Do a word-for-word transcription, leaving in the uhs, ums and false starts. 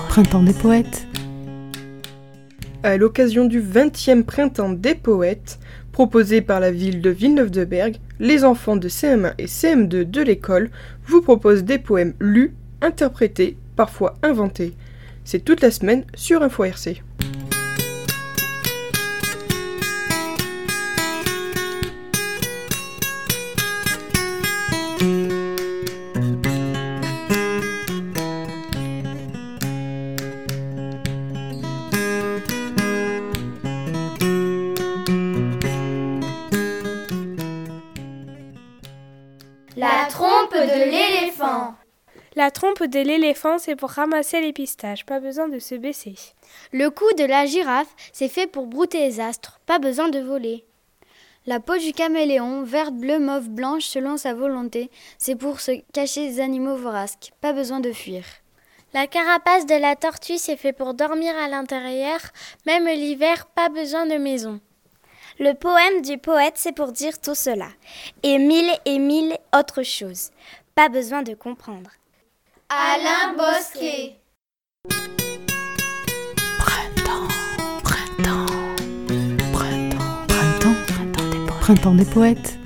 Printemps des poètes. À l'occasion du vingtième Printemps des poètes, proposé par la ville de Villeneuve-de-Berg, les enfants de C M un et C M deux de l'école vous proposent des poèmes lus, interprétés, parfois inventés. C'est toute la semaine sur Info R C. La trompe de l'éléphant. La trompe de l'éléphant, c'est pour ramasser les pistaches, pas besoin de se baisser. Le cou de la girafe, c'est fait pour brouter les astres, pas besoin de voler. La peau du caméléon, verte, bleue, mauve, blanche, selon sa volonté, c'est pour se cacher des animaux voraces, pas besoin de fuir. La carapace de la tortue, c'est fait pour dormir à l'intérieur, même l'hiver, pas besoin de maison. Le poème du poète, c'est pour dire tout cela, et mille et mille autres choses. Pas besoin de comprendre. Alain Bosquet. Printemps, printemps, printemps, printemps, printemps des poètes. Printemps des poètes.